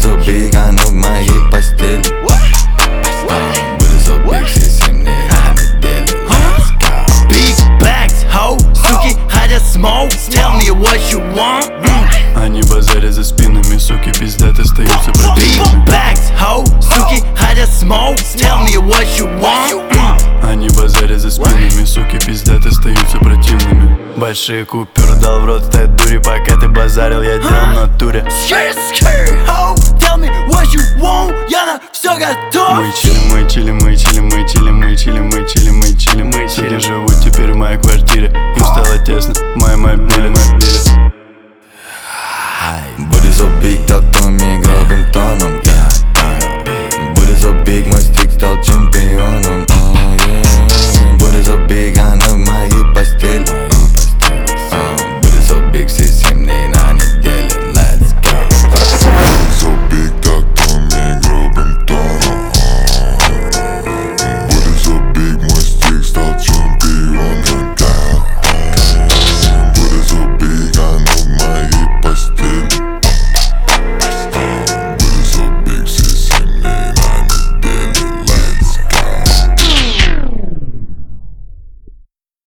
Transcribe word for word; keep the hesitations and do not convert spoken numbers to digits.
so big, а ну в моей постели. Буду so big, все семь дней на неделю. Let's go. Big bags, ho, суки хотят smoke. Tell me what you want. Они базарят за спинами, суки пиздят, остаются Big противными. bags, ho, суки хотят smoke. Tell me what you want. Они базарят за спинами, суки пиздят, остаются противными. Большие купюры дал в рот этой дури, пока ты базарил, я делал в натуре. Skirt, skirt, ho, tell me what you want. Я на все готов. Мы чилим, мы чилим, мы чилим, мы чилим, мы чилим, мы чилим, мы чилим, мы чилим. Живут теперь в моей квартире, им стало тесно в моей мобиле.